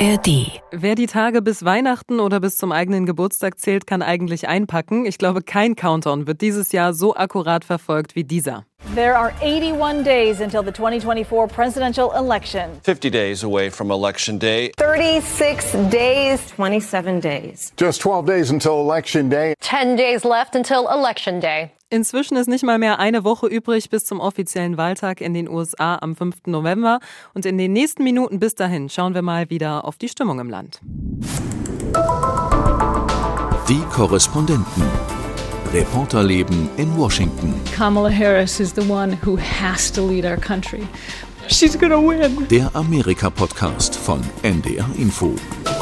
ARD. Wer die Tage bis Weihnachten oder bis zum eigenen Geburtstag zählt, kann eigentlich einpacken. Ich glaube, kein Countdown wird dieses Jahr so akkurat verfolgt wie dieser. There are 81 days until the 2024 presidential election. 50 days away from Election Day. 36 days. 27 days. Just 12 days until Election Day. 10 days left until Election Day. Inzwischen ist nicht mal mehr eine Woche übrig bis zum offiziellen Wahltag in den USA am 5. November. Und in den nächsten Minuten bis dahin schauen wir mal wieder auf die Stimmung im Land. Die Korrespondenten. Reporterleben in Washington. Kamala Harris is the one who has to lead our country. She's gonna win. Der Amerika-Podcast von NDR Info.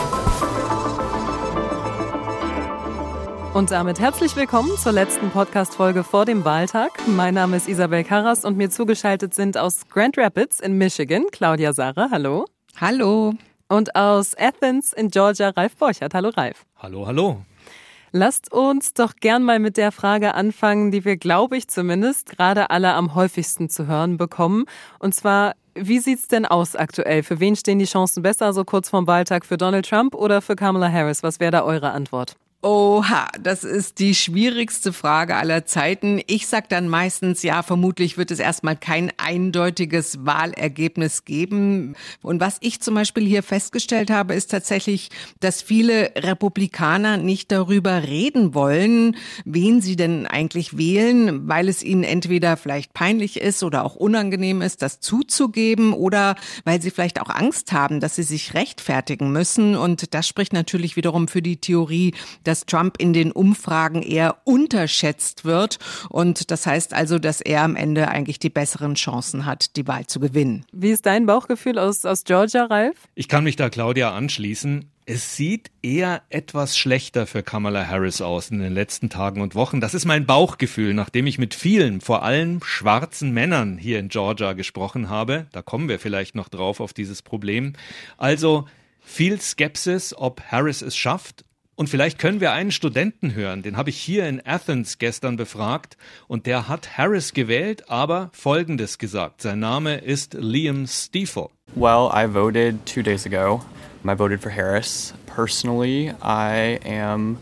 Und damit herzlich willkommen zur letzten Podcast-Folge vor dem Wahltag. Mein Name ist Isabel Karras und mir zugeschaltet sind aus Grand Rapids in Michigan Claudia Sarre, hallo. Hallo. Und aus Athens in Georgia Ralf Borchert, hallo Ralf. Hallo, hallo. Lasst uns doch gern mal mit der Frage anfangen, die wir, glaube ich zumindest, gerade alle am häufigsten zu hören bekommen. Und zwar, wie sieht's denn aus aktuell? Für wen stehen die Chancen besser, so kurz vorm Wahltag? Für Donald Trump oder für Kamala Harris? Was wäre da eure Antwort? Oha, das ist die schwierigste Frage aller Zeiten. Ich sag dann meistens, ja, vermutlich wird es erstmal kein eindeutiges Wahlergebnis geben. Und was ich zum Beispiel hier festgestellt habe, ist tatsächlich, dass viele Republikaner nicht darüber reden wollen, wen sie denn eigentlich wählen, weil es ihnen entweder vielleicht peinlich ist oder auch unangenehm ist, das zuzugeben, oder weil sie vielleicht auch Angst haben, dass sie sich rechtfertigen müssen. Und das spricht natürlich wiederum für die Theorie, dass Trump in den Umfragen eher unterschätzt wird. Und das heißt also, dass er am Ende eigentlich die besseren Chancen hat, die Wahl zu gewinnen. Wie ist dein Bauchgefühl aus Georgia, Ralf? Ich kann mich da Claudia anschließen. Es sieht eher etwas schlechter für Kamala Harris aus in den letzten Tagen und Wochen. Das ist mein Bauchgefühl, nachdem ich mit vielen, vor allem schwarzen Männern hier in Georgia gesprochen habe. Da kommen wir vielleicht noch drauf auf dieses Problem. Also viel Skepsis, ob Harris es schafft. Und vielleicht können wir einen Studenten hören, den habe ich hier in Athens gestern befragt und der hat Harris gewählt, aber Folgendes gesagt. Sein Name ist Liam Stiefel. Well, I voted 2 days ago. I voted for Harris. Personally, I am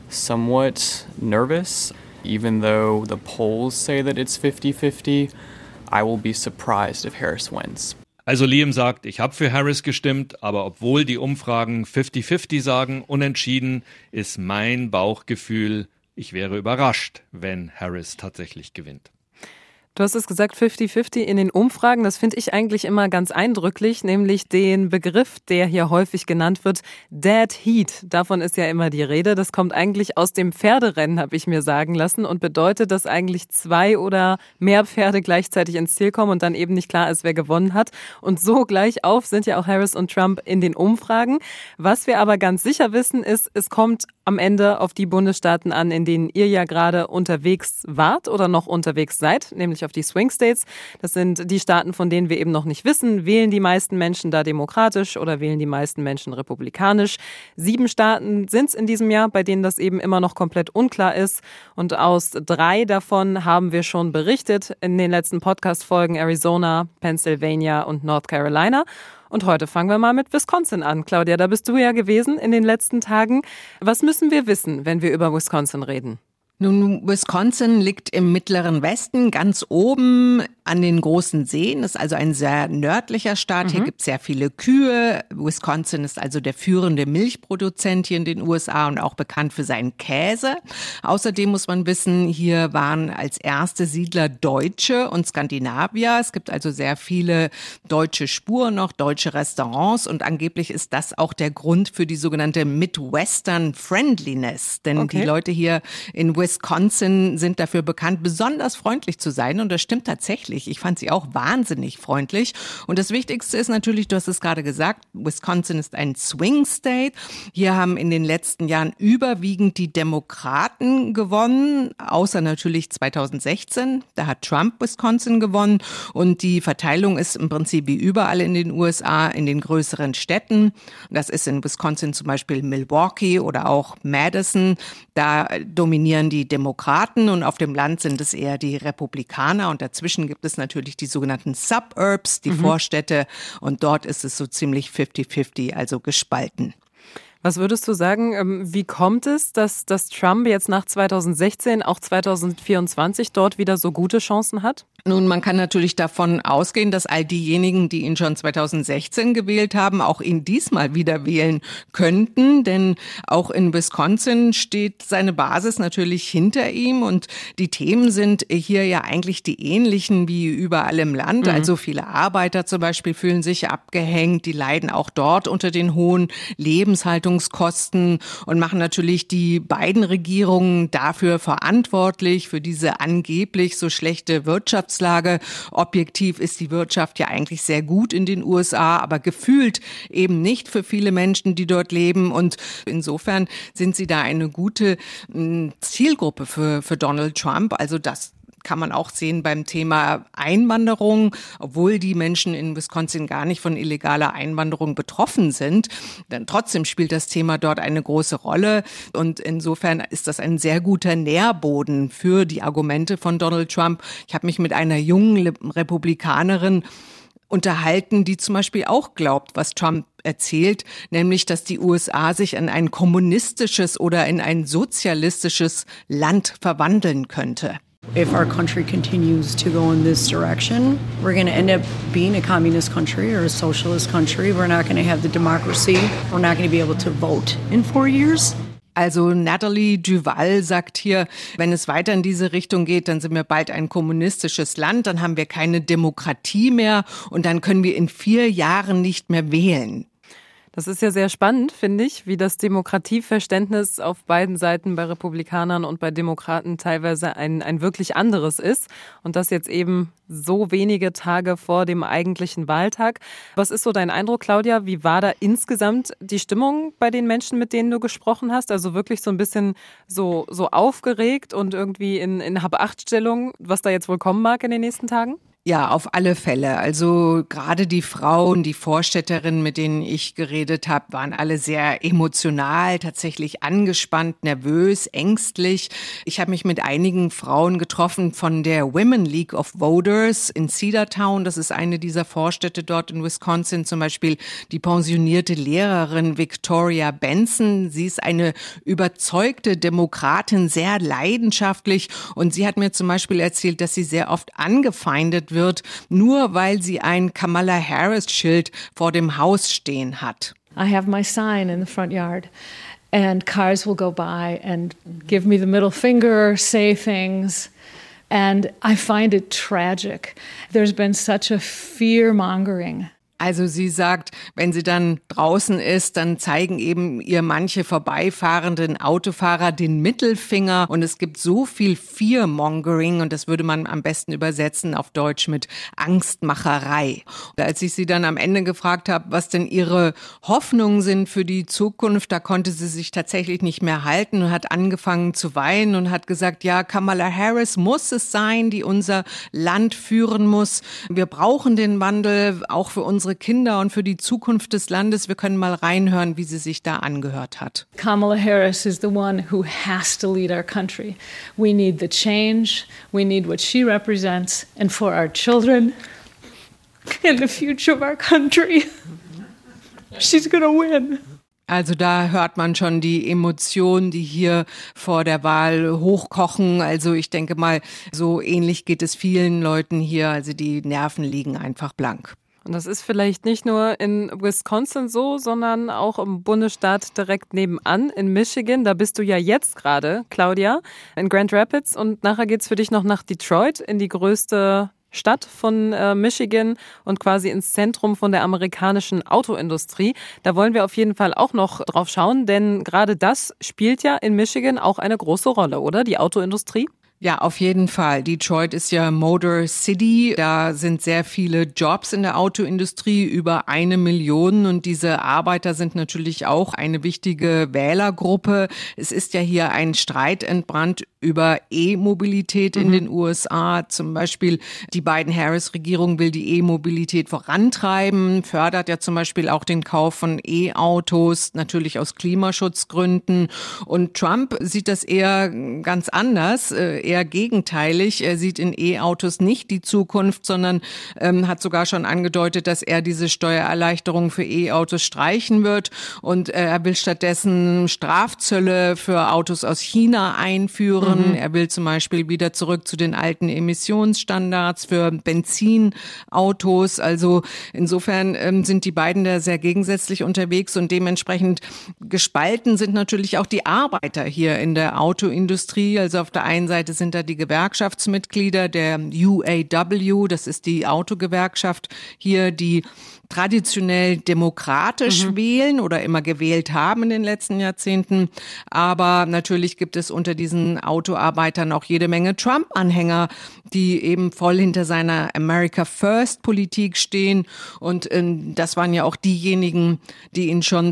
somewhat nervous. Even though the polls say that it's 50-50, I will be surprised if Harris wins. Also Liam sagt, ich habe für Harris gestimmt, aber obwohl die Umfragen 50-50 sagen, unentschieden, ist mein Bauchgefühl, ich wäre überrascht, wenn Harris tatsächlich gewinnt. Du hast es gesagt, 50-50 in den Umfragen. Das finde ich eigentlich immer ganz eindrücklich, nämlich den Begriff, der hier häufig genannt wird, Dead Heat. Davon ist ja immer die Rede. Das kommt eigentlich aus dem Pferderennen, habe ich mir sagen lassen, und bedeutet, dass eigentlich 2 oder mehr Pferde gleichzeitig ins Ziel kommen und dann eben nicht klar ist, wer gewonnen hat. Und so gleich auf sind ja auch Harris und Trump in den Umfragen. Was wir aber ganz sicher wissen, ist, es kommt am Ende auf die Bundesstaaten an, in denen ihr ja gerade unterwegs wart oder noch unterwegs seid, nämlich auf die Swing States. Das sind die Staaten, von denen wir eben noch nicht wissen, wählen die meisten Menschen da demokratisch oder wählen die meisten Menschen republikanisch. 7 Staaten sind es in diesem Jahr, bei denen das eben immer noch komplett unklar ist. Und aus 3 davon haben wir schon berichtet in den letzten Podcast-Folgen: Arizona, Pennsylvania und North Carolina. Und heute fangen wir mal mit Wisconsin an. Claudia, da bist du ja gewesen in den letzten Tagen. Was müssen wir wissen, wenn wir über Wisconsin reden? Nun, Wisconsin liegt im mittleren Westen, ganz oben an den großen Seen. Ist also ein sehr nördlicher Staat. Hier gibt es sehr viele Kühe. Wisconsin ist also der führende Milchproduzent hier in den USA und auch bekannt für seinen Käse. Außerdem muss man wissen, hier waren als erste Siedler Deutsche und Skandinavier. Es gibt also sehr viele deutsche Spuren noch, deutsche Restaurants, und angeblich ist das auch der Grund für die sogenannte Midwestern Friendliness. Denn die Leute hier in Wisconsin sind dafür bekannt, besonders freundlich zu sein, und das stimmt tatsächlich. Ich fand sie auch wahnsinnig freundlich. Und das Wichtigste ist natürlich, du hast es gerade gesagt, Wisconsin ist ein Swing State. Hier haben in den letzten Jahren überwiegend die Demokraten gewonnen, außer natürlich 2016. Da hat Trump Wisconsin gewonnen, und die Verteilung ist im Prinzip wie überall in den USA in den größeren Städten. Das ist in Wisconsin zum Beispiel Milwaukee oder auch Madison. Da dominieren die die Demokraten und auf dem Land sind es eher die Republikaner und dazwischen gibt es natürlich die sogenannten Suburbs, die Vorstädte und dort ist es so ziemlich 50-50, also gespalten. Was würdest du sagen, wie kommt es, dass Trump jetzt nach 2016, auch 2024 dort wieder so gute Chancen hat? Nun, man kann natürlich davon ausgehen, dass all diejenigen, die ihn schon 2016 gewählt haben, auch ihn diesmal wieder wählen könnten. Denn auch in Wisconsin steht seine Basis natürlich hinter ihm. Und die Themen sind hier ja eigentlich die ähnlichen wie überall im Land. Also viele Arbeiter zum Beispiel fühlen sich abgehängt. Die leiden auch dort unter den hohen Lebenshaltungskosten und machen natürlich die beiden Regierungen dafür verantwortlich, für diese angeblich so schlechte Wirtschaftslage. Objektiv ist die Wirtschaft ja eigentlich sehr gut in den USA, aber gefühlt eben nicht für viele Menschen, die dort leben. Und insofern sind sie da eine gute Zielgruppe für Donald Trump. Also das kann man auch sehen beim Thema Einwanderung, obwohl die Menschen in Wisconsin gar nicht von illegaler Einwanderung betroffen sind. Denn trotzdem spielt das Thema dort eine große Rolle und insofern ist das ein sehr guter Nährboden für die Argumente von Donald Trump. Ich habe mich mit einer jungen Republikanerin unterhalten, die zum Beispiel auch glaubt, was Trump erzählt, nämlich, dass die USA sich in ein kommunistisches oder in ein sozialistisches Land verwandeln könnte. If our country continues to go in this direction, we're going to end up being a communist country or a socialist country. We're not going to have the democracy. We're not going to be able to vote in 4 years. Also Natalie Duval sagt hier, wenn es weiter in diese Richtung geht, dann sind wir bald ein kommunistisches Land, dann haben wir keine Demokratie mehr und dann können wir in 4 Jahren nicht mehr wählen. Das ist ja sehr spannend, finde ich, wie das Demokratieverständnis auf beiden Seiten bei Republikanern und bei Demokraten teilweise ein wirklich anderes ist. Und das jetzt eben so wenige Tage vor dem eigentlichen Wahltag. Was ist so dein Eindruck, Claudia? Wie war da insgesamt die Stimmung bei den Menschen, mit denen du gesprochen hast? Also wirklich so ein bisschen so aufgeregt und irgendwie in Hab-Acht-Stellung, was da jetzt wohl kommen mag in den nächsten Tagen? Ja, auf alle Fälle. Also gerade die Frauen, die Vorstädterinnen, mit denen ich geredet habe, waren alle sehr emotional, tatsächlich angespannt, nervös, ängstlich. Ich habe mich mit einigen Frauen getroffen von der Women League of Voters in Cedartown. Das ist eine dieser Vorstädte dort in Wisconsin. Zum Beispiel die pensionierte Lehrerin Victoria Benson. Sie ist eine überzeugte Demokratin, sehr leidenschaftlich. Und sie hat mir zum Beispiel erzählt, dass sie sehr oft angefeindet wird, nur weil sie ein Kamala Harris-Schild vor dem Haus stehen hat. I have my sign in the front yard and cars will go by and give me the middle finger, say things. And I find it tragic. There's been such a fear-mongering. Also sie sagt, wenn sie dann draußen ist, dann zeigen eben ihr manche vorbeifahrenden Autofahrer den Mittelfinger und es gibt so viel Fear-Mongering und das würde man am besten übersetzen auf Deutsch mit Angstmacherei. Und als ich sie dann am Ende gefragt habe, was denn ihre Hoffnungen sind für die Zukunft, da konnte sie sich tatsächlich nicht mehr halten und hat angefangen zu weinen und hat gesagt, ja, Kamala Harris muss es sein, die unser Land führen muss. Wir brauchen den Wandel auch für unsere Kinder und für die Zukunft des Landes. Wir können mal reinhören, wie sie sich da angehört hat. Kamala Harris is the one who has to lead our country. We need the change. We need what she represents. And for our children and the future of our country, she's gonna win. Also da hört man schon die Emotionen, die hier vor der Wahl hochkochen. Also ich denke mal, so ähnlich geht es vielen Leuten hier. Also die Nerven liegen einfach blank. Und das ist vielleicht nicht nur in Wisconsin so, sondern auch im Bundesstaat direkt nebenan, in Michigan. Da bist du ja jetzt gerade, Claudia, in Grand Rapids. Und nachher geht's für dich noch nach Detroit, in die größte Stadt von Michigan und quasi ins Zentrum von der amerikanischen Autoindustrie. Da wollen wir auf jeden Fall auch noch drauf schauen, denn gerade das spielt ja in Michigan auch eine große Rolle, oder? Die Autoindustrie? Ja, auf jeden Fall. Detroit ist ja Motor City. Da sind sehr viele Jobs in der Autoindustrie, über 1 Million. Und diese Arbeiter sind natürlich auch eine wichtige Wählergruppe. Es ist ja hier ein Streit entbrannt über E-Mobilität in den USA. Zum Beispiel die Biden-Harris-Regierung will die E-Mobilität vorantreiben, fördert ja zum Beispiel auch den Kauf von E-Autos, natürlich aus Klimaschutzgründen. Und Trump sieht das eher ganz anders, eher gegenteilig. Er sieht in E-Autos nicht die Zukunft, sondern hat sogar schon angedeutet, dass er diese Steuererleichterung für E-Autos streichen wird. Und er will stattdessen Strafzölle für Autos aus China einführen. Er will zum Beispiel wieder zurück zu den alten Emissionsstandards für Benzinautos. Also insofern sind die beiden da sehr gegensätzlich unterwegs und dementsprechend gespalten sind natürlich auch die Arbeiter hier in der Autoindustrie. Also auf der einen Seite sind da die Gewerkschaftsmitglieder der UAW, das ist die Autogewerkschaft hier, die traditionell demokratisch wählen oder immer gewählt haben in den letzten Jahrzehnten. Aber natürlich gibt es unter diesen Autoarbeitern auch jede Menge Trump-Anhänger, die eben voll hinter seiner America First-Politik stehen. Und das waren ja auch diejenigen, die ihn schon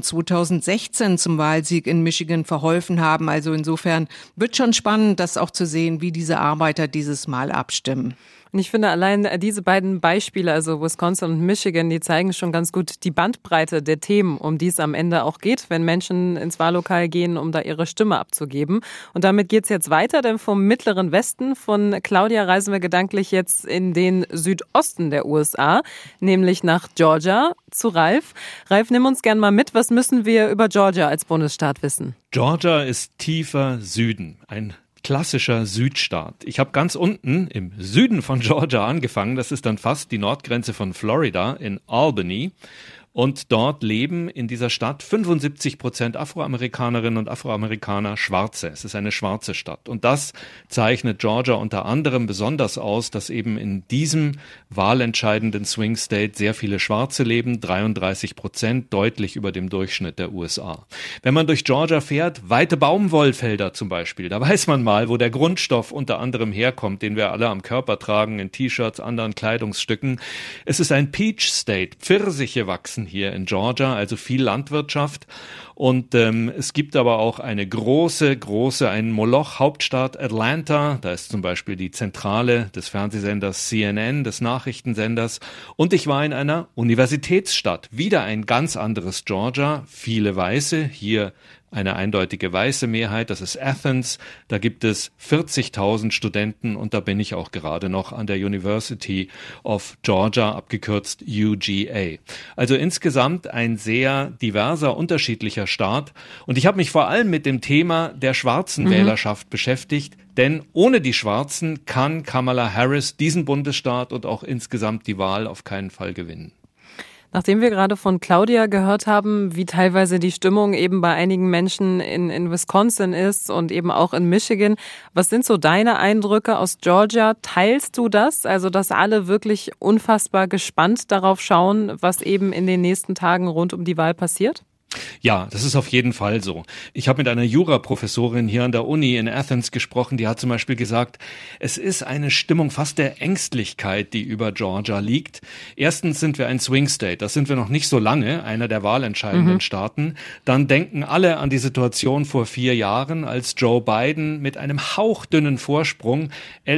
2016 zum Wahlsieg in Michigan verholfen haben. Also insofern wird schon spannend, das auch zu sehen, wie diese Arbeiter dieses Mal abstimmen. Und ich finde, allein diese beiden Beispiele, also Wisconsin und Michigan, die zeigen schon ganz gut die Bandbreite der Themen, um die es am Ende auch geht, wenn Menschen ins Wahllokal gehen, um da ihre Stimme abzugeben. Und damit geht's jetzt weiter, denn vom mittleren Westen von Claudia reisen wir gedanklich jetzt in den Südosten der USA, nämlich nach Georgia zu Ralf. Ralf, nimm uns gern mal mit. Was müssen wir über Georgia als Bundesstaat wissen? Georgia ist tiefer Süden, ein klassischer Südstaat. Ich habe ganz unten im Süden von Georgia angefangen. Das ist dann fast die Nordgrenze von Florida in Albany. Und dort leben in dieser Stadt 75% Afroamerikanerinnen und Afroamerikaner Schwarze. Es ist eine schwarze Stadt. Und das zeichnet Georgia unter anderem besonders aus, dass eben in diesem wahlentscheidenden Swing State sehr viele Schwarze leben, 33%, deutlich über dem Durchschnitt der USA. Wenn man durch Georgia fährt, weite Baumwollfelder zum Beispiel, da weiß man mal, wo der Grundstoff unter anderem herkommt, den wir alle am Körper tragen, in T-Shirts, anderen Kleidungsstücken. Es ist ein Peach State. Pfirsiche wachsen hier in Georgia, also viel Landwirtschaft. Und es gibt aber auch eine einen Moloch-Hauptstadt Atlanta. Da ist zum Beispiel die Zentrale des Fernsehsenders CNN, des Nachrichtensenders. Und ich war in einer Universitätsstadt. Wieder ein ganz anderes Georgia. Viele Weiße, hier eine eindeutige weiße Mehrheit, das ist Athens. Da gibt es 40.000 Studenten und da bin ich auch gerade noch an der University of Georgia, abgekürzt UGA. Also insgesamt ein sehr diverser, unterschiedlicher Staat. Und ich habe mich vor allem mit dem Thema der schwarzen Wählerschaft beschäftigt, denn ohne die Schwarzen kann Kamala Harris diesen Bundesstaat und auch insgesamt die Wahl auf keinen Fall gewinnen. Nachdem wir gerade von Claudia gehört haben, wie teilweise die Stimmung eben bei einigen Menschen in Wisconsin ist und eben auch in Michigan, was sind so deine Eindrücke aus Georgia? Teilst du das? Also, dass alle wirklich unfassbar gespannt darauf schauen, was eben in den nächsten Tagen rund um die Wahl passiert? Ja, das ist auf jeden Fall so. Ich habe mit einer Juraprofessorin hier an der Uni in Athens gesprochen, die hat zum Beispiel gesagt, es ist eine Stimmung fast der Ängstlichkeit, die über Georgia liegt. Erstens sind wir ein Swing State, das sind wir noch nicht so lange, einer der wahlentscheidenden Staaten. Dann denken alle an die Situation vor 4 Jahren, als Joe Biden mit einem hauchdünnen Vorsprung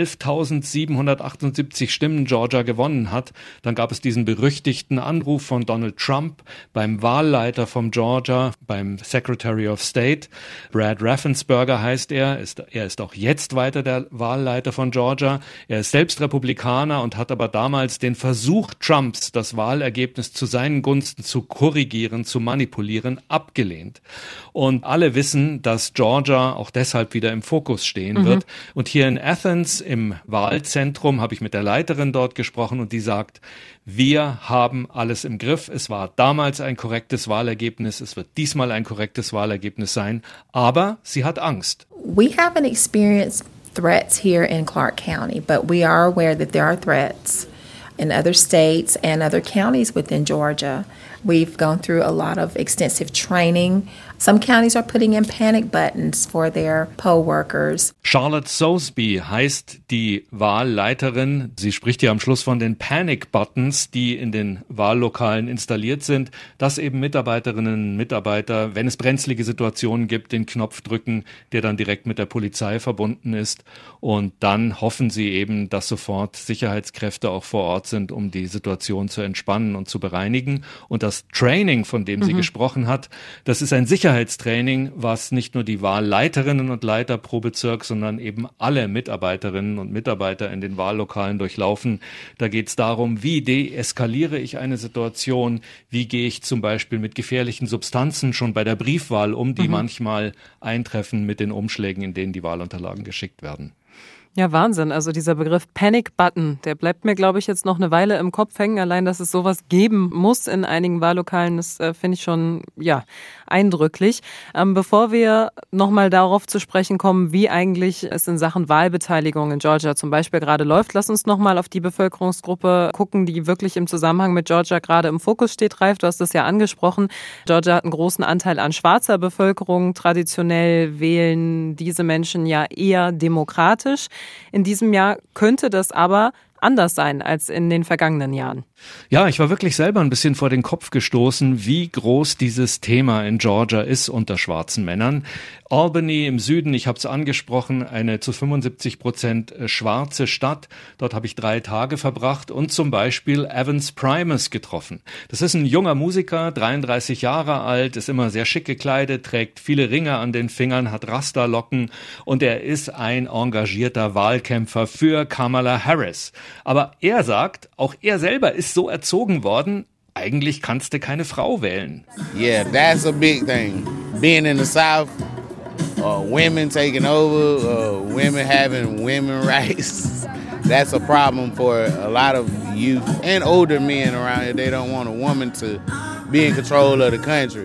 11.778 Stimmen Georgia gewonnen hat. Dann gab es diesen berüchtigten Anruf von Donald Trump beim Wahlleiter vom Georgia, beim Secretary of State. Brad Raffensperger heißt er. Er ist auch jetzt weiter der Wahlleiter von Georgia. Er ist selbst Republikaner und hat aber damals den Versuch Trumps, das Wahlergebnis zu seinen Gunsten zu korrigieren, zu manipulieren, abgelehnt. Und alle wissen, dass Georgia auch deshalb wieder im Fokus stehen wird. Und hier in Athens im Wahlzentrum habe ich mit der Leiterin dort gesprochen und die sagt, wir haben alles im Griff. Es war damals ein korrektes Wahlergebnis. Es wird diesmal ein korrektes Wahlergebnis sein. Aber sie hat Angst. We haven't experienced threats here in Clark County, but we are aware that there are threats in other states and other counties within Georgia. We've gone through a lot of extensive training Some counties are putting in panic buttons for their poll workers. Charlotte Soseby heißt die Wahlleiterin. Sie spricht ja am Schluss von den Panic Buttons, die in den Wahllokalen installiert sind, dass eben Mitarbeiterinnen und Mitarbeiter, wenn es brenzlige Situationen gibt, den Knopf drücken, der dann direkt mit der Polizei verbunden ist. Und dann hoffen sie eben, dass sofort Sicherheitskräfte auch vor Ort sind, um die Situation zu entspannen und zu bereinigen. Und das Training, von dem sie gesprochen hat, das ist ein Sicherheitstraining, was nicht nur die Wahlleiterinnen und Leiter pro Bezirk, sondern eben alle Mitarbeiterinnen und Mitarbeiter in den Wahllokalen durchlaufen. Da geht es darum, wie deeskaliere ich eine Situation, wie gehe ich zum Beispiel mit gefährlichen Substanzen schon bei der Briefwahl um, die manchmal eintreffen mit den Umschlägen, in denen die Wahlunterlagen geschickt werden. Ja, Wahnsinn. Also dieser Begriff Panic Button, der bleibt mir, glaube ich, jetzt noch eine Weile im Kopf hängen. Allein, dass es sowas geben muss in einigen Wahllokalen, das finde ich schon, eindrücklich. Bevor wir nochmal darauf zu sprechen kommen, wie eigentlich es in Sachen Wahlbeteiligung in Georgia zum Beispiel gerade läuft, lass uns nochmal auf die Bevölkerungsgruppe gucken, die wirklich im Zusammenhang mit Georgia gerade im Fokus steht. Ralf, du hast es ja angesprochen. Georgia hat einen großen Anteil an schwarzer Bevölkerung. Traditionell wählen diese Menschen ja eher demokratisch. In diesem Jahr könnte das aber anders sein als in den vergangenen Jahren. Ja, ich war wirklich selber ein bisschen vor den Kopf gestoßen, wie groß dieses Thema in Georgia ist unter schwarzen Männern. Albany im Süden, ich habe es angesprochen, eine zu 75% schwarze Stadt. Dort habe ich 3 Tage verbracht und zum Beispiel Evans Primus getroffen. Das ist ein junger Musiker, 33 Jahre alt, ist immer sehr schick gekleidet, trägt viele Ringe an den Fingern, hat Rasterlocken und er ist ein engagierter Wahlkämpfer für Kamala Harris. Aber er sagt, auch er selber ist so erzogen worden, eigentlich kannst du keine Frau wählen. Yeah, that's a big thing. Being in the South, women taking over, women having women rights. That's a problem for a lot of youth and older men around here. They don't want a woman to be in control of the country.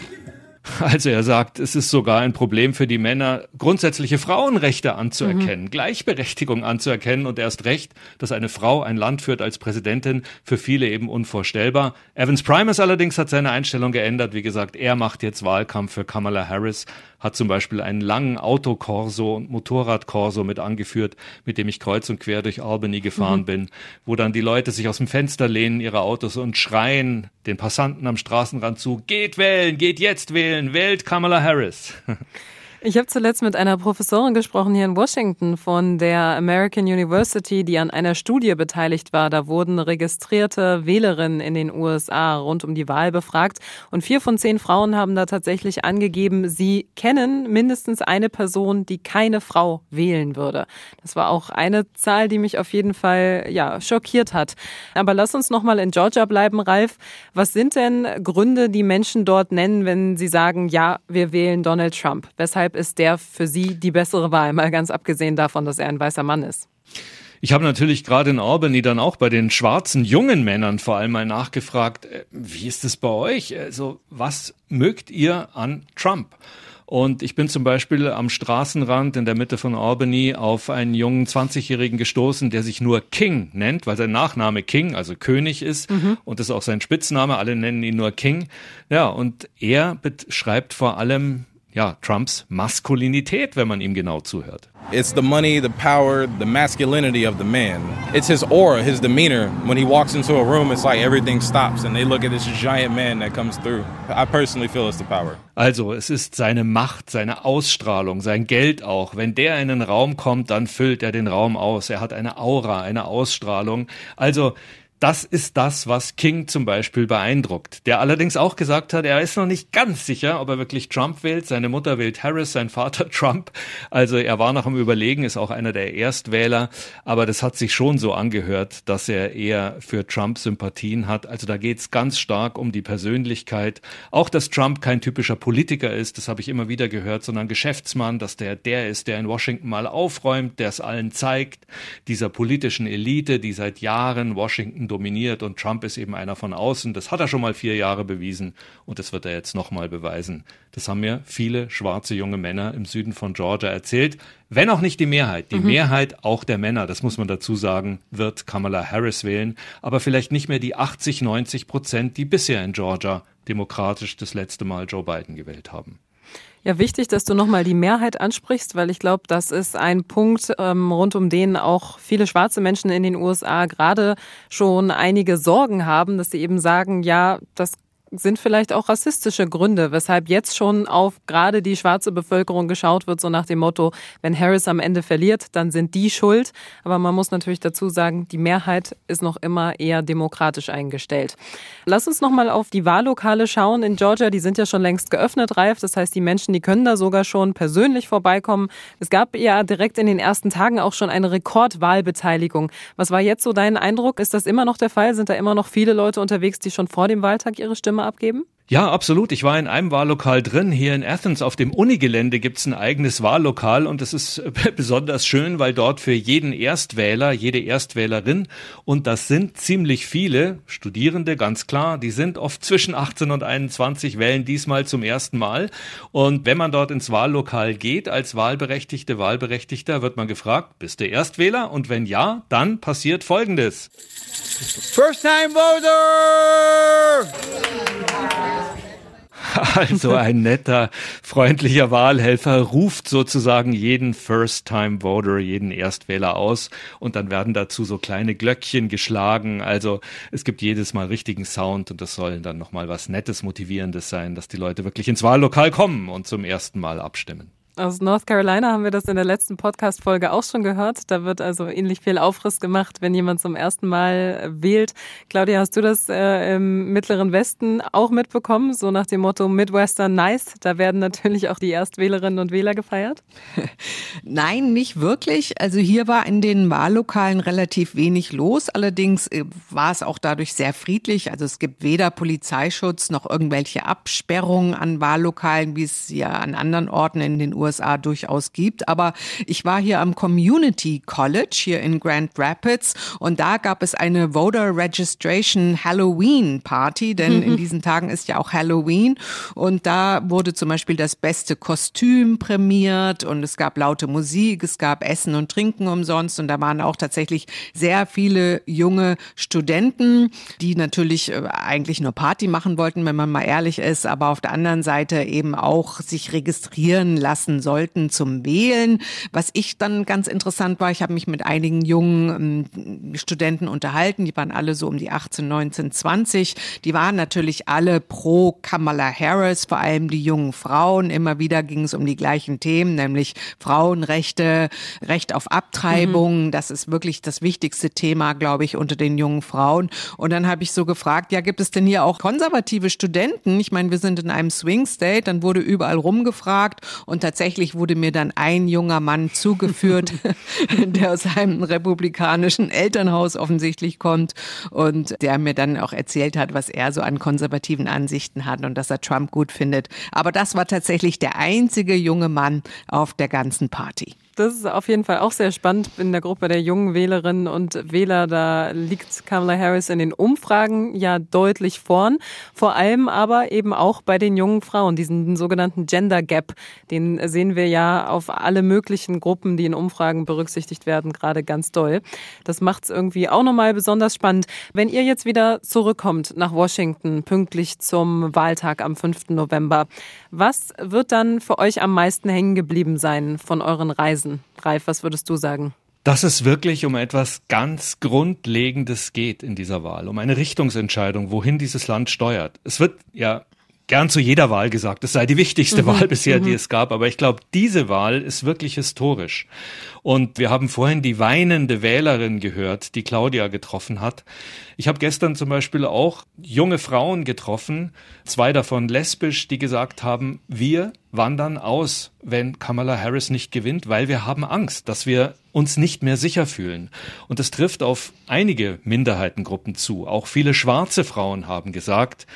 Also er sagt, es ist sogar ein Problem für die Männer, grundsätzliche Frauenrechte anzuerkennen, Gleichberechtigung anzuerkennen und erst recht, dass eine Frau ein Land führt als Präsidentin, für viele eben unvorstellbar. Evans Primus allerdings hat seine Einstellung geändert. Wie gesagt, er macht jetzt Wahlkampf für Kamala Harris, hat zum Beispiel einen langen Autokorso und Motorradkorso mit angeführt, mit dem ich kreuz und quer durch Albany gefahren bin, wo dann die Leute sich aus dem Fenster lehnen, ihre Autos und schreien den Passanten am Straßenrand zu, geht wählen, geht jetzt wählen, wählt Kamala Harris. Ich habe zuletzt mit einer Professorin gesprochen hier in Washington von der American University, die an einer Studie beteiligt war. Da wurden registrierte Wählerinnen in den USA rund um die Wahl befragt. Und 4 von 10 Frauen haben da tatsächlich angegeben, sie kennen mindestens eine Person, die keine Frau wählen würde. Das war auch eine Zahl, die mich auf jeden Fall schockiert hat. Aber lass uns nochmal in Georgia bleiben, Ralf. Was sind denn Gründe, die Menschen dort nennen, wenn sie sagen, ja, wir wählen Donald Trump? Weshalb ist der für Sie die bessere Wahl, mal ganz abgesehen davon, dass er ein weißer Mann ist? Ich habe natürlich gerade in Albany dann auch bei den schwarzen jungen Männern vor allem mal nachgefragt, wie ist es bei euch? Also was mögt ihr an Trump? Und ich bin zum Beispiel am Straßenrand in der Mitte von Albany auf einen jungen 20-Jährigen gestoßen, der sich nur King nennt, weil sein Nachname King, also König ist. Und das ist auch sein Spitzname, alle nennen ihn nur King. Ja, und er beschreibt vor allem Trumps Maskulinität, wenn man ihm genau zuhört. It's the money, the power, the masculinity of the man. It's his aura, his demeanor. When he walks into a room, it's like everything stops and they look at this giant man that comes through. I personally feel it's the power. Also, es ist seine Macht, seine Ausstrahlung, sein Geld auch. Wenn der in den Raum kommt, dann füllt er den Raum aus. Er hat eine Aura, eine Ausstrahlung. Also, das ist das, was King zum Beispiel beeindruckt. Der allerdings auch gesagt hat, er ist noch nicht ganz sicher, ob er wirklich Trump wählt. Seine Mutter wählt Harris, sein Vater Trump. Also er war noch am Überlegen, ist auch einer der Erstwähler. Aber das hat sich schon so angehört, dass er eher für Trump Sympathien hat. Also da geht's ganz stark um die Persönlichkeit. Auch, dass Trump kein typischer Politiker ist, das habe ich immer wieder gehört, sondern Geschäftsmann, dass der ist, der in Washington mal aufräumt, der es allen zeigt, dieser politischen Elite, die seit Jahren Washington dominiert und Trump ist eben einer von außen. Das hat er schon mal 4 Jahre bewiesen und das wird er jetzt nochmal beweisen. Das haben mir viele schwarze junge Männer im Süden von Georgia erzählt. Wenn auch nicht die Mehrheit. Die Mehrheit auch der Männer, das muss man dazu sagen, wird Kamala Harris wählen. Aber vielleicht nicht mehr die 80-90%, die bisher in Georgia demokratisch das letzte Mal Joe Biden gewählt haben. Ja, wichtig, dass du nochmal die Mehrheit ansprichst, weil ich glaube, das ist ein Punkt, rund um den auch viele schwarze Menschen in den USA gerade schon einige Sorgen haben, dass sie eben sagen, ja, das sind vielleicht auch rassistische Gründe, weshalb jetzt schon auf gerade die schwarze Bevölkerung geschaut wird, so nach dem Motto, wenn Harris am Ende verliert, dann sind die schuld. Aber man muss natürlich dazu sagen, die Mehrheit ist noch immer eher demokratisch eingestellt. Lass uns nochmal auf die Wahllokale schauen in Georgia. Die sind ja schon längst geöffnet, Ralf. Das heißt, die Menschen, die können da sogar schon persönlich vorbeikommen. Es gab ja direkt in den ersten Tagen auch schon eine Rekordwahlbeteiligung. Was war jetzt so dein Eindruck? Ist das immer noch der Fall? Sind da immer noch viele Leute unterwegs, die schon vor dem Wahltag ihre Stimme abgeben? Ja, absolut. Ich war in einem Wahllokal drin. Hier in Athens auf dem Unigelände gibt's ein eigenes Wahllokal und es ist besonders schön, weil dort für jeden Erstwähler, jede Erstwählerin, und das sind ziemlich viele Studierende, ganz klar, die sind oft zwischen 18 und 21, wählen diesmal zum ersten Mal. Und wenn man dort ins Wahllokal geht, als Wahlberechtigter, wird man gefragt, bist du Erstwähler? Und wenn ja, dann passiert Folgendes. First-time voter! Also ein netter, freundlicher Wahlhelfer ruft sozusagen jeden First-Time-Voter, jeden Erstwähler aus und dann werden dazu so kleine Glöckchen geschlagen. Also es gibt jedes Mal richtigen Sound und das soll dann nochmal was Nettes, Motivierendes sein, dass die Leute wirklich ins Wahllokal kommen und zum ersten Mal abstimmen. Aus North Carolina haben wir das in der letzten Podcast-Folge auch schon gehört. Da wird also ähnlich viel Aufriss gemacht, wenn jemand zum ersten Mal wählt. Claudia, hast du das im Mittleren Westen auch mitbekommen? So nach dem Motto Midwestern nice. Da werden natürlich auch die Erstwählerinnen und Wähler gefeiert? Nein, nicht wirklich. Also hier war in den Wahllokalen relativ wenig los. Allerdings war es auch dadurch sehr friedlich. Also es gibt weder Polizeischutz noch irgendwelche Absperrungen an Wahllokalen, wie es ja an anderen Orten in den USA durchaus gibt. Aber ich war hier am Community College hier in Grand Rapids und da gab es eine Voter Registration Halloween Party, denn in diesen Tagen ist ja auch Halloween und da wurde zum Beispiel das beste Kostüm prämiert und es gab laute Musik, es gab Essen und Trinken umsonst und da waren auch tatsächlich sehr viele junge Studenten, die natürlich eigentlich nur Party machen wollten, wenn man mal ehrlich ist, aber auf der anderen Seite eben auch sich registrieren lassen sollten zum Wählen. Was ich dann ganz interessant war, ich habe mich mit einigen jungen Studenten unterhalten, die waren alle so um die 18, 19, 20. Die waren natürlich alle pro Kamala Harris, vor allem die jungen Frauen. Immer wieder ging es um die gleichen Themen, nämlich Frauenrechte, Recht auf Abtreibung. Das ist wirklich das wichtigste Thema, glaube ich, unter den jungen Frauen. Und dann habe ich so gefragt, ja, gibt es denn hier auch konservative Studenten? Ich meine, wir sind in einem Swing State, dann wurde überall rumgefragt und tatsächlich wurde mir dann ein junger Mann zugeführt, der aus einem republikanischen Elternhaus offensichtlich kommt und der mir dann auch erzählt hat, was er so an konservativen Ansichten hat und dass er Trump gut findet. Aber das war tatsächlich der einzige junge Mann auf der ganzen Party. Das ist auf jeden Fall auch sehr spannend in der Gruppe der jungen Wählerinnen und Wähler. Da liegt Kamala Harris in den Umfragen ja deutlich vorn. Vor allem aber eben auch bei den jungen Frauen, diesen sogenannten Gender Gap. Den sehen wir ja auf alle möglichen Gruppen, die in Umfragen berücksichtigt werden, gerade ganz doll. Das macht es irgendwie auch nochmal besonders spannend. Wenn ihr jetzt wieder zurückkommt nach Washington, pünktlich zum Wahltag am 5. November, was wird dann für euch am meisten hängen geblieben sein von euren Reisen? Ralf, was würdest du sagen? Dass es wirklich um etwas ganz Grundlegendes geht in dieser Wahl, um eine Richtungsentscheidung, wohin dieses Land steuert. Es wird ja gern zu jeder Wahl gesagt, es sei die wichtigste Wahl bisher, die es gab, aber ich glaube, diese Wahl ist wirklich historisch. Und wir haben vorhin die weinende Wählerin gehört, die Claudia getroffen hat. Ich habe gestern zum Beispiel auch junge Frauen getroffen, 2 davon lesbisch, die gesagt haben, wir wandern aus, wenn Kamala Harris nicht gewinnt, weil wir haben Angst, dass wir uns nicht mehr sicher fühlen. Und das trifft auf einige Minderheitengruppen zu. Auch viele schwarze Frauen haben gesagt,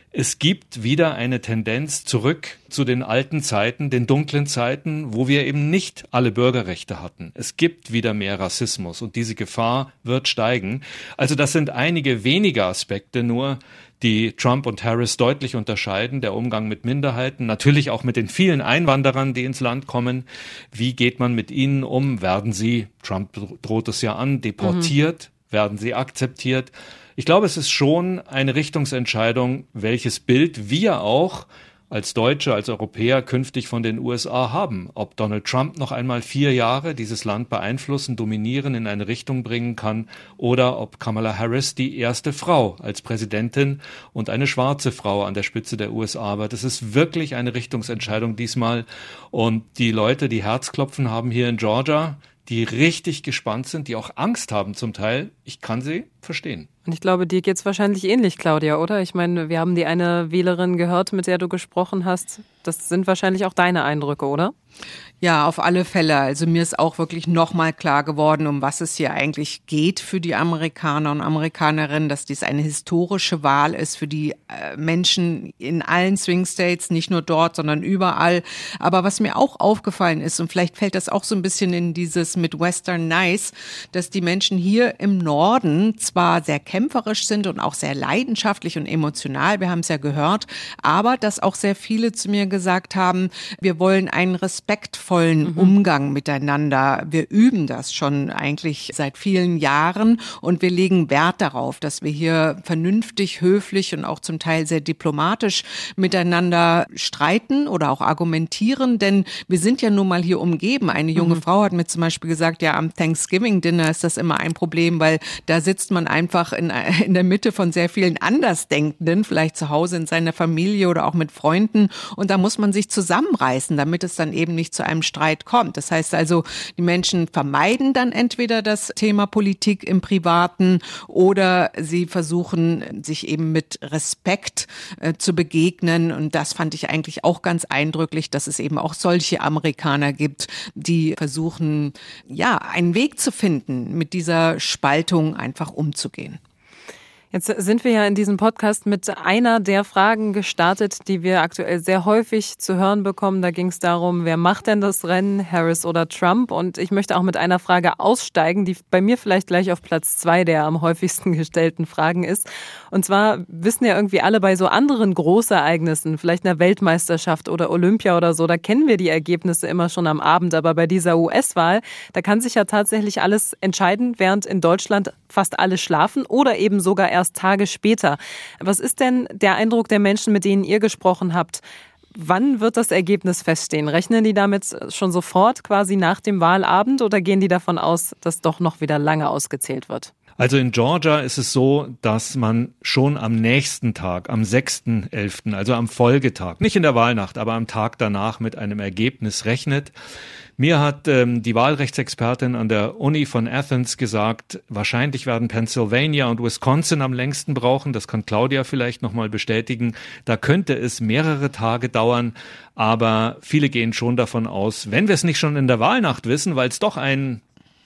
Es gibt wieder eine Tendenz zurück zu den alten Zeiten, den dunklen Zeiten, wo wir eben nicht alle Bürgerrechte hatten. Es gibt wieder mehr Rassismus und diese Gefahr wird steigen. Also das sind einige wenige Aspekte nur, die Trump und Harris deutlich unterscheiden. Der Umgang mit Minderheiten, natürlich auch mit den vielen Einwanderern, die ins Land kommen. Wie geht man mit ihnen um? Werden sie, Trump droht es ja an, deportiert? Werden sie akzeptiert? Ich glaube, es ist schon eine Richtungsentscheidung, welches Bild wir auch als Deutsche, als Europäer künftig von den USA haben. Ob Donald Trump noch einmal 4 Jahre dieses Land beeinflussen, dominieren, in eine Richtung bringen kann oder ob Kamala Harris die erste Frau als Präsidentin und eine schwarze Frau an der Spitze der USA wird. Das ist wirklich eine Richtungsentscheidung diesmal. Und die Leute, die Herzklopfen haben hier in Georgia, die richtig gespannt sind, die auch Angst haben zum Teil, ich kann sie verstehen. Und ich glaube, dir geht's wahrscheinlich ähnlich, Claudia, oder? Ich meine, wir haben die eine Wählerin gehört, mit der du gesprochen hast. Das sind wahrscheinlich auch deine Eindrücke, oder? Ja, auf alle Fälle. Also mir ist auch wirklich nochmal klar geworden, um was es hier eigentlich geht für die Amerikaner und Amerikanerinnen, dass dies eine historische Wahl ist für die Menschen in allen Swing States, nicht nur dort, sondern überall. Aber was mir auch aufgefallen ist, und vielleicht fällt das auch so ein bisschen in dieses Midwestern Nice, dass die Menschen hier im Norden zwar sehr kämpferisch sind und auch sehr leidenschaftlich und emotional, wir haben es ja gehört, aber dass auch sehr viele zu mir gesagt haben, wir wollen einen respektvollen Umgang miteinander. Wir üben das schon eigentlich seit vielen Jahren und wir legen Wert darauf, dass wir hier vernünftig, höflich und auch zum Teil sehr diplomatisch miteinander streiten oder auch argumentieren, denn wir sind ja nun mal hier umgeben. Eine junge Frau hat mir zum Beispiel gesagt, ja, am Thanksgiving-Dinner ist das immer ein Problem, weil da sitzt man einfach in der Mitte von sehr vielen Andersdenkenden, vielleicht zu Hause in seiner Familie oder auch mit Freunden und da muss man sich zusammenreißen, damit es dann eben nicht zu einem Streit kommt. Das heißt also, die Menschen vermeiden dann entweder das Thema Politik im Privaten oder sie versuchen, sich eben mit Respekt zu begegnen. Und das fand ich eigentlich auch ganz eindrücklich, dass es eben auch solche Amerikaner gibt, die versuchen, ja, einen Weg zu finden, mit dieser Spaltung einfach umzugehen. Jetzt sind wir ja in diesem Podcast mit einer der Fragen gestartet, die wir aktuell sehr häufig zu hören bekommen. Da ging es darum, wer macht denn das Rennen, Harris oder Trump? Und ich möchte auch mit einer Frage aussteigen, die bei mir vielleicht gleich auf Platz 2 der am häufigsten gestellten Fragen ist. Und zwar wissen ja irgendwie alle bei so anderen Großereignissen, vielleicht einer Weltmeisterschaft oder Olympia oder so, da kennen wir die Ergebnisse immer schon am Abend. Aber bei dieser US-Wahl, da kann sich ja tatsächlich alles entscheiden, während in Deutschland fast alle schlafen oder eben sogar erst Tage später. Was ist denn der Eindruck der Menschen, mit denen ihr gesprochen habt? Wann wird das Ergebnis feststehen? Rechnen die damit schon sofort, quasi nach dem Wahlabend, oder gehen die davon aus, dass doch noch wieder lange ausgezählt wird? Also in Georgia ist es so, dass man schon am nächsten Tag, am 6.11., also am Folgetag, nicht in der Wahlnacht, aber am Tag danach mit einem Ergebnis rechnet. Mir hat die Wahlrechtsexpertin an der Uni von Athens gesagt, wahrscheinlich werden Pennsylvania und Wisconsin am längsten brauchen. Das kann Claudia vielleicht nochmal bestätigen. Da könnte es mehrere Tage dauern, aber viele gehen schon davon aus, wenn wir es nicht schon in der Wahlnacht wissen, weil es doch eine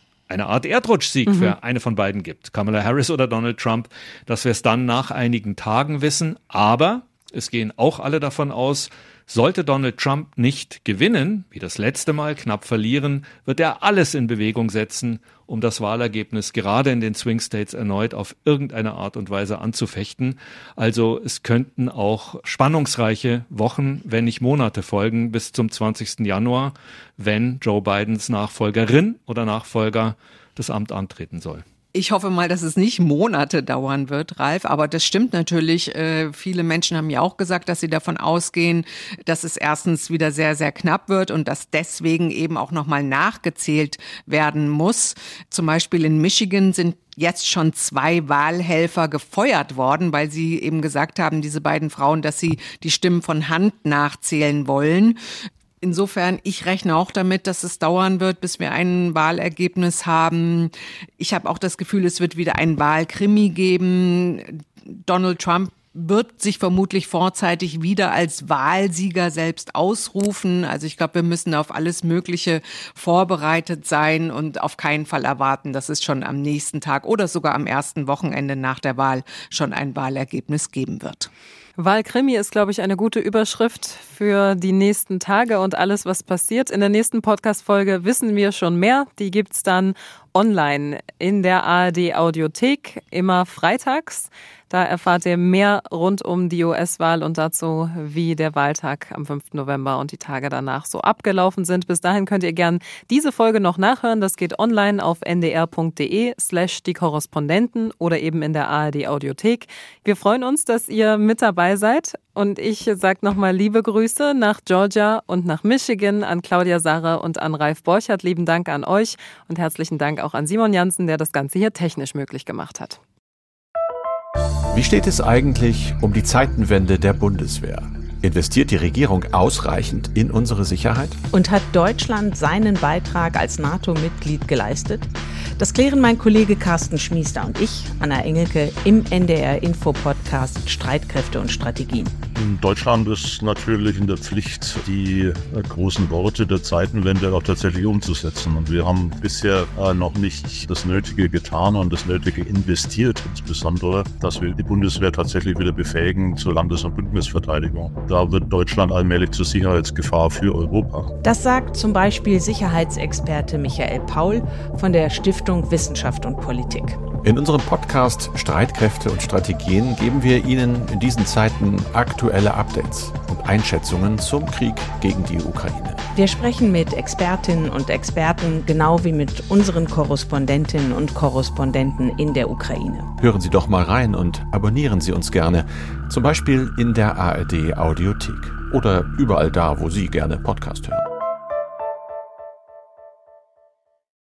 Art Erdrutschsieg für eine von beiden gibt, Kamala Harris oder Donald Trump, dass wir es dann nach einigen Tagen wissen. Aber es gehen auch alle davon aus, sollte Donald Trump nicht gewinnen, wie das letzte Mal knapp verlieren, wird er alles in Bewegung setzen, um das Wahlergebnis gerade in den Swing States erneut auf irgendeine Art und Weise anzufechten. Also es könnten auch spannungsreiche Wochen, wenn nicht Monate folgen, bis zum 20. Januar, wenn Joe Bidens Nachfolgerin oder Nachfolger das Amt antreten soll. Ich hoffe mal, dass es nicht Monate dauern wird, Ralf, aber das stimmt natürlich. Viele Menschen haben ja auch gesagt, dass sie davon ausgehen, dass es erstens wieder sehr, sehr knapp wird und dass deswegen eben auch nochmal nachgezählt werden muss. Zum Beispiel in Michigan sind jetzt schon 2 Wahlhelfer gefeuert worden, weil sie eben gesagt haben, diese beiden Frauen, dass sie die Stimmen von Hand nachzählen wollen. Insofern, ich rechne auch damit, dass es dauern wird, bis wir ein Wahlergebnis haben. Ich habe auch das Gefühl, es wird wieder ein Wahlkrimi geben. Donald Trump wird sich vermutlich vorzeitig wieder als Wahlsieger selbst ausrufen. Also ich glaube, wir müssen auf alles Mögliche vorbereitet sein und auf keinen Fall erwarten, dass es schon am nächsten Tag oder sogar am ersten Wochenende nach der Wahl schon ein Wahlergebnis geben wird. Wahlkrimi ist, glaube ich, eine gute Überschrift für die nächsten Tage und alles, was passiert. In der nächsten Podcast-Folge wissen wir schon mehr. Die gibt's dann online in der ARD-Audiothek, immer freitags. Da erfahrt ihr mehr rund um die US-Wahl und dazu, wie der Wahltag am 5. November und die Tage danach so abgelaufen sind. Bis dahin könnt ihr gern diese Folge noch nachhören. Das geht online auf ndr.de/die Korrespondenten oder eben in der ARD-Audiothek. Wir freuen uns, dass ihr mit dabei seid. Und ich sage nochmal liebe Grüße nach Georgia und nach Michigan an Claudia Sarre und an Ralf Borchert. Lieben Dank an euch und herzlichen Dank auch an Simon Jansen, der das Ganze hier technisch möglich gemacht hat. Wie steht es eigentlich um die Zeitenwende der Bundeswehr? Investiert die Regierung ausreichend in unsere Sicherheit? Und hat Deutschland seinen Beitrag als NATO-Mitglied geleistet? Das klären mein Kollege Carsten Schmiester und ich, Anna Engelke, im NDR-Info-Podcast Streitkräfte und Strategien. Deutschland ist natürlich in der Pflicht, die großen Worte der Zeitenwende auch tatsächlich umzusetzen. Und wir haben bisher noch nicht das Nötige getan und das Nötige investiert, insbesondere, dass wir die Bundeswehr tatsächlich wieder befähigen zur Landes- und Bündnisverteidigung. Da wird Deutschland allmählich zur Sicherheitsgefahr für Europa. Das sagt zum Beispiel Sicherheitsexperte Michael Paul von der Stiftung Wissenschaft und Politik. In unserem Podcast Streitkräfte und Strategien geben wir Ihnen in diesen Zeiten aktuelle Updates und Einschätzungen zum Krieg gegen die Ukraine. Wir sprechen mit Expertinnen und Experten, genau wie mit unseren Korrespondentinnen und Korrespondenten in der Ukraine. Hören Sie doch mal rein und abonnieren Sie uns gerne, zum Beispiel in der ARD Audiothek oder überall da, wo Sie gerne Podcast hören.